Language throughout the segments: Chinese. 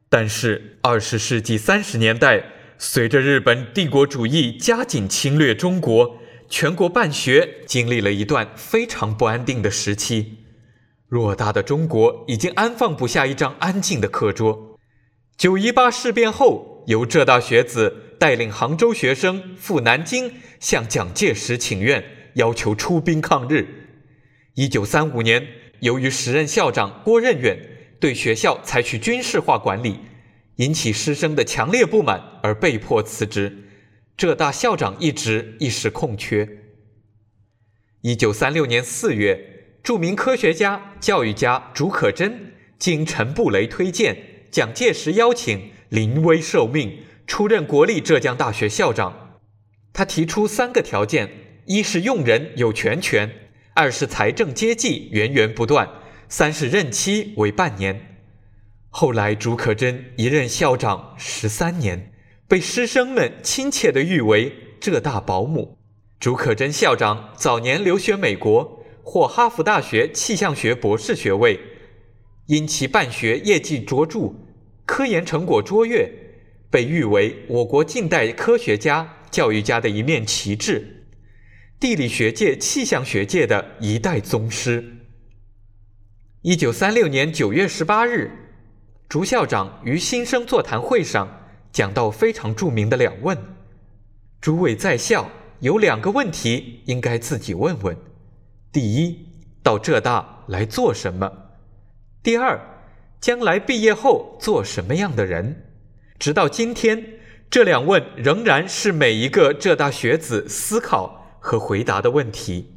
但是20世纪30年代，随着日本帝国主义加紧侵略中国，全国办学经历了一段非常不安定的时期。偌大的中国已经安放不下一张安静的课桌。918事变后，由浙大学子带领杭州学生赴南京向蒋介石请愿，要求出兵抗日。1935年，由于时任校长郭任远对学校采取军事化管理，引起师生的强烈不满而被迫辞职，浙大校长一职一时空缺。1936年4月，著名科学家、教育家竺可桢经陈布雷推荐，蒋介石邀请，临危受命，出任国立浙江大学校长。他提出3个条件：一是用人有全权；2是财政接济源源不断；3是任期为半年。后来竺可桢一任校长13年，被师生们亲切地誉为浙大保姆。竺可桢校长早年留学美国，获哈佛大学气象学博士学位，因其办学业绩卓著，科研成果卓越，被誉为我国近代科学家、教育家的一面旗帜，地理学界、气象学界的一代宗师。1936年9月18日，竺校长于新生座谈会上讲到非常著名的2问。诸位在校有2个问题应该自己问问：第一，到浙大来做什么？第二，将来毕业后做什么样的人？直到今天，这2问仍然是每一个浙大学子思考和回答的问题。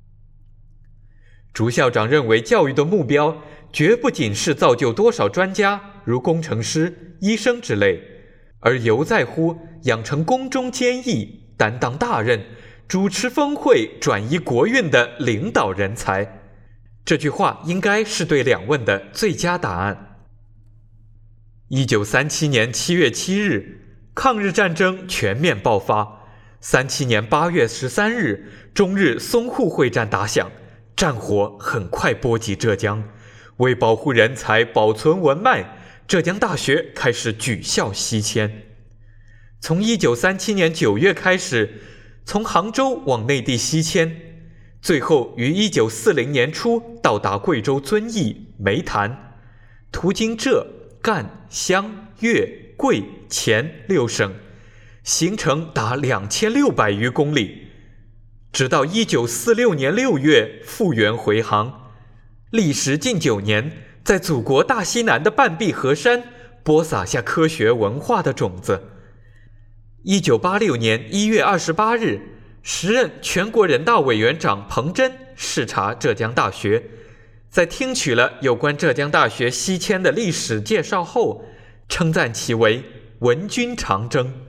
竺校长认为，教育的目标绝不仅是造就多少专家，如工程师、医生之类，而犹在乎养成宫中坚毅、担当大任、主持峰会、转移国运的领导人才。这句话应该是对2问的最佳答案。1937年7月7日，抗日战争全面爆发。37年8月13日，中日淞沪会战打响，战火很快波及浙江。为保护人才、保存文脉，浙江大学开始举校西迁。从1937年9月开始，从杭州往内地西迁，最后于1940年初到达贵州遵义、梅潭，途经浙、赣、湘、粤、贵、黔6省，行程达2600余公里。直到1946年6月复员回航，历时近9年，在祖国大西南的半壁河山播撒下科学文化的种子。1986年1月28日，时任全国人大委员长彭真视察浙江大学，在听取了有关浙江大学西迁的历史介绍后，称赞其为文君长征。